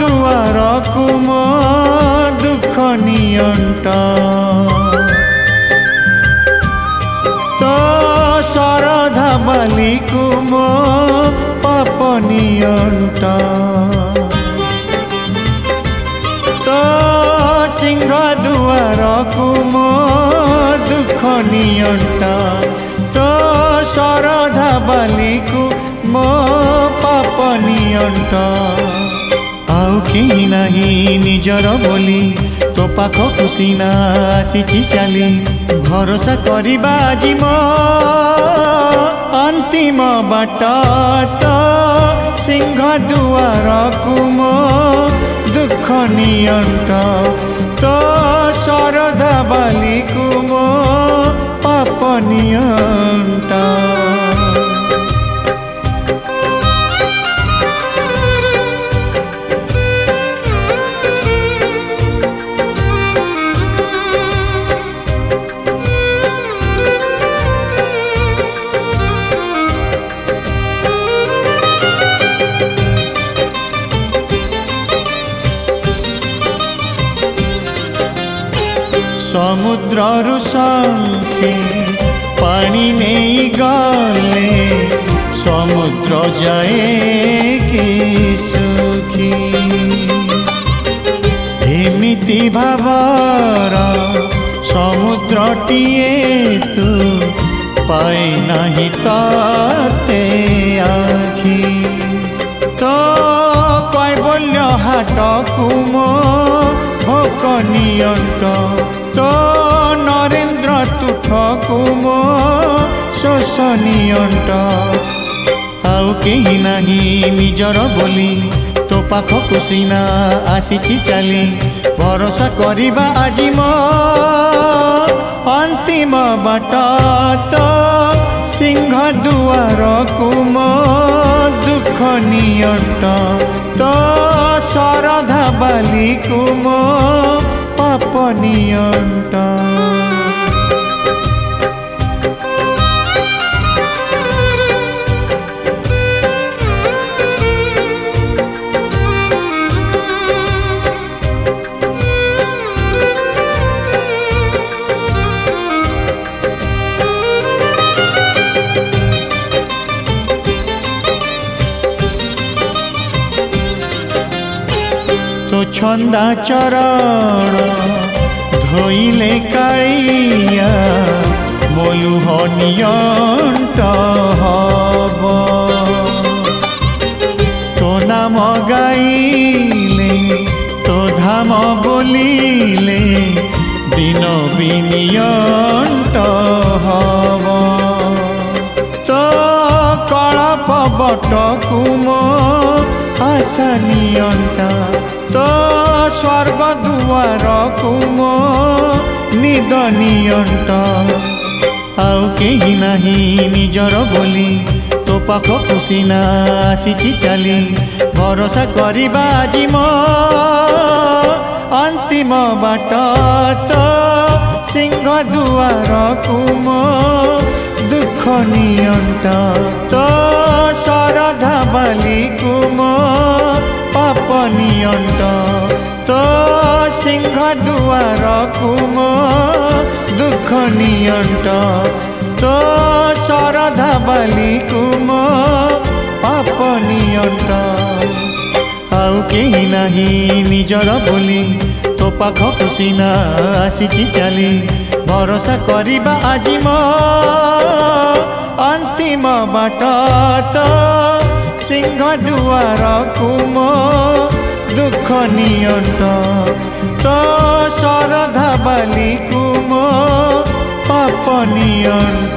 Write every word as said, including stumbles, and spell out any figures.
दुआर को मो दुख नियंट तो शरधा बाली को मो पाप नियंट तो सिंह दुआर को मो दुख नियंट तो शरधा बाली को मो पाप नियंट आउ केही नाही निजर बोली तो पाखकु सीना आसीची चली भरोसा करिबा आजि मो अंतिम बाट तो सिंह दुआर को मो दुख नियंट तो शरधा बाली को मो पाप नियंट समुद्र शंखे पानी नहीं गले समुद्र जाए कि सुखी एमिति भावर समुद्रटीए तू पाए नहीं ताते आखी तो कैबल्य हाट कुमो भोक नियंट तो नरेन्द्र तुठ कुमो शोष नियंट आउ केही नाही निजर बोली तो पाखकु सीना आसीची चली भरोसा करिबा आजि मो अंतिम बाट तो सिंह दुआर को मो दुख नियंट तो शरधा बाली को मो पाप नियंट तो छंदा चरण धोइले कालिया मोलुह नियंट हब तो नाम गाइले तो धाम बोलिले दिन विनियंट हब तो कलप बट कुमो आशा नियंट तो स्वर्ग दुआर को मो निद नियंट आउ केही नाही निजर बोली तो पाखकु सीना आसीची चली भरोसा करिबा आजि मो अंतिम बाट तो सिंह दुआर को मो दुख नियंट तो शरधा बाली को मो पाप नियंट तो सिंह दुआर को मो दुख नियंट तो शरधा बाली को मो पाप नियंट आउ केही नाही निजर बोली तो पाखकु सीना आसीची चली भरोसा करिबा आजि मो अंतिम बाट तो सिंह दुआर को मो दुख नियंट तो शरधा बाली को मो पाप नियंट।